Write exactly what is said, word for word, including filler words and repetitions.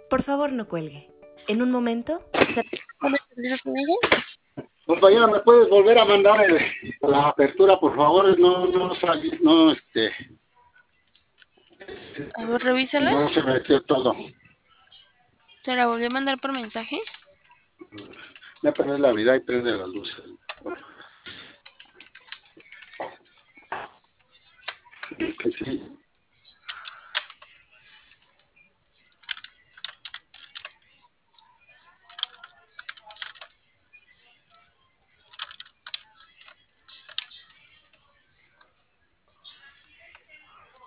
Por favor, no cuelgue. En un momento, se... Compañera, ¿me puedes volver a mandar el, la apertura, por favor? No, no, salí, no, este... A ver, revísala. No se metió todo. ¿Te la volví a mandar por mensaje? Me perdí la vida y prende las luces. Que sí.